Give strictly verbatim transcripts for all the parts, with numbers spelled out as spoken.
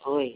Oi,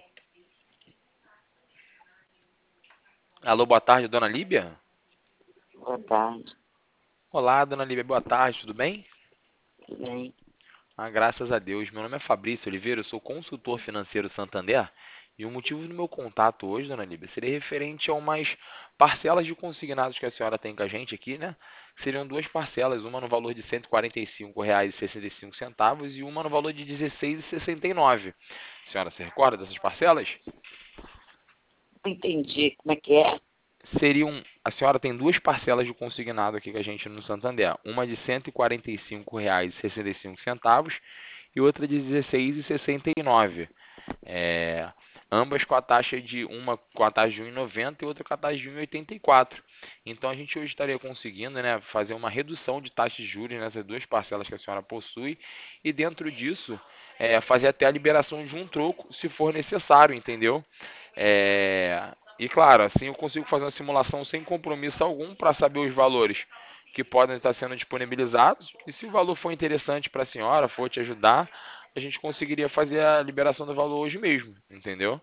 Alô, boa tarde, dona Líbia? boa tarde, Olá, dona Líbia, boa tarde, tudo bem? tudo bem? Ah, graças a Deus. Meu nome é Fabrício Oliveira, eu sou consultor financeiro Santander e o motivo do meu contato hoje, dona Líbia, seria referente a umas parcelas de consignados que a senhora tem com a gente aqui, né? Seriam duas parcelas, uma no valor de cento e quarenta e cinco reais e sessenta e cinco centavos e uma no valor de dezesseis reais e sessenta e nove centavos. A senhora se recorda dessas parcelas? Não entendi como é que é. Seriam, a senhora tem duas parcelas de consignado aqui com a gente no Santander, uma de cento e quarenta e cinco reais e sessenta e cinco centavos e outra de dezesseis reais e sessenta e nove centavos. É, ambas com a taxa de uma com a taxa de um e noventa e outra com a taxa de um e oitenta e quatro. Então a gente hoje estaria conseguindo, né, fazer uma redução de taxa de juros nessas duas parcelas que a senhora possui e dentro disso é, fazer até a liberação de um troco se for necessário, entendeu? É, e claro, assim eu consigo fazer uma simulação sem compromisso algum para saber os valores que podem estar sendo disponibilizados. E se o valor for interessante para a senhora, for te ajudar, a gente conseguiria fazer a liberação do valor hoje mesmo, entendeu?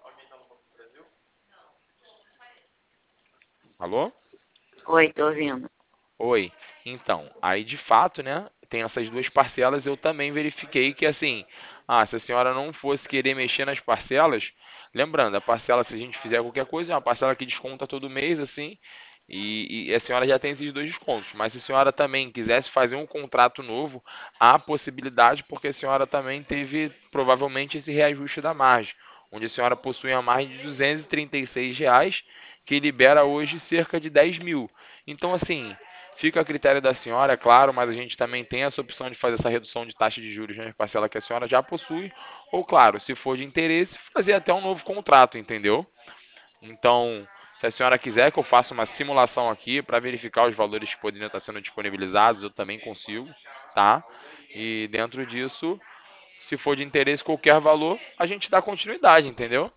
Alô? Oi, tô ouvindo. Oi. Então, aí de fato, né, tem essas duas parcelas, eu também verifiquei que assim, ah, se a senhora não fosse querer mexer nas parcelas, lembrando, a parcela, se a gente fizer qualquer coisa, é uma parcela que desconta todo mês, assim, e, e a senhora já tem esses dois descontos. Mas se a senhora também quisesse fazer um contrato novo, há possibilidade, porque a senhora também teve provavelmente esse reajuste da margem, onde a senhora possui a margem de duzentos e trinta e seis reais, que libera hoje cerca de dez mil. Então, assim, fica a critério da senhora, é claro, mas a gente também tem essa opção de fazer essa redução de taxa de juros na parcela que a senhora já possui, ou, claro, se for de interesse, fazer até um novo contrato, entendeu? Então, se a senhora quiser que eu faça uma simulação aqui para verificar os valores que poderiam estar sendo disponibilizados, eu também consigo, tá? E dentro disso, se for de interesse qualquer valor, a gente dá continuidade, entendeu?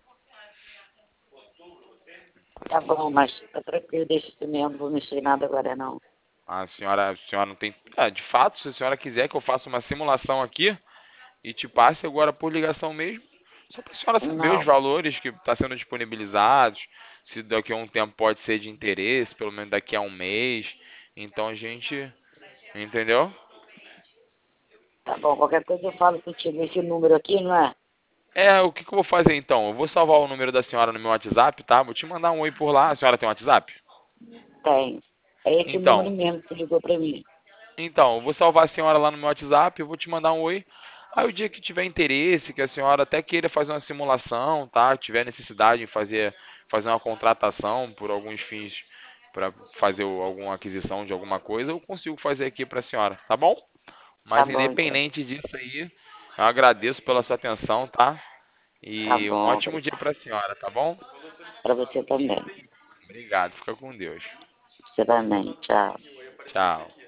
Tá bom, mas tá tranquilo, deixa isso mesmo, não vou mexer em nada agora não. A senhora, a senhora não tem. É, de fato, se a senhora quiser que eu faça uma simulação aqui, e te passe agora por ligação mesmo, só para a senhora saber os Não, valores que estão sendo disponibilizados, se daqui a um tempo pode ser de interesse, pelo menos daqui a um mês. Então a gente, entendeu? tá bom, qualquer coisa eu falo contigo nesse número aqui, não é? É, o que que eu vou fazer então? Eu vou salvar o número da senhora no meu WhatsApp, tá? Vou te mandar um oi por lá. A senhora tem WhatsApp? Tem. É esse número Então, mesmo que tu ligou pra mim. então, eu vou salvar a senhora lá no meu WhatsApp, eu vou te mandar um oi. Aí o dia que tiver interesse, que a senhora até queira fazer uma simulação, tá? Tiver necessidade em fazer, fazer uma contratação por alguns fins para fazer o- alguma aquisição de alguma coisa, eu consigo fazer aqui para a senhora, tá bom? Tá Mas bom, então. independente disso aí, eu agradeço pela sua atenção, tá? Tá E um bom, ótimo dia obrigado. para a senhora, tá bom? Pra você também. Obrigado, fica com Deus. Você também, tchau. Tchau.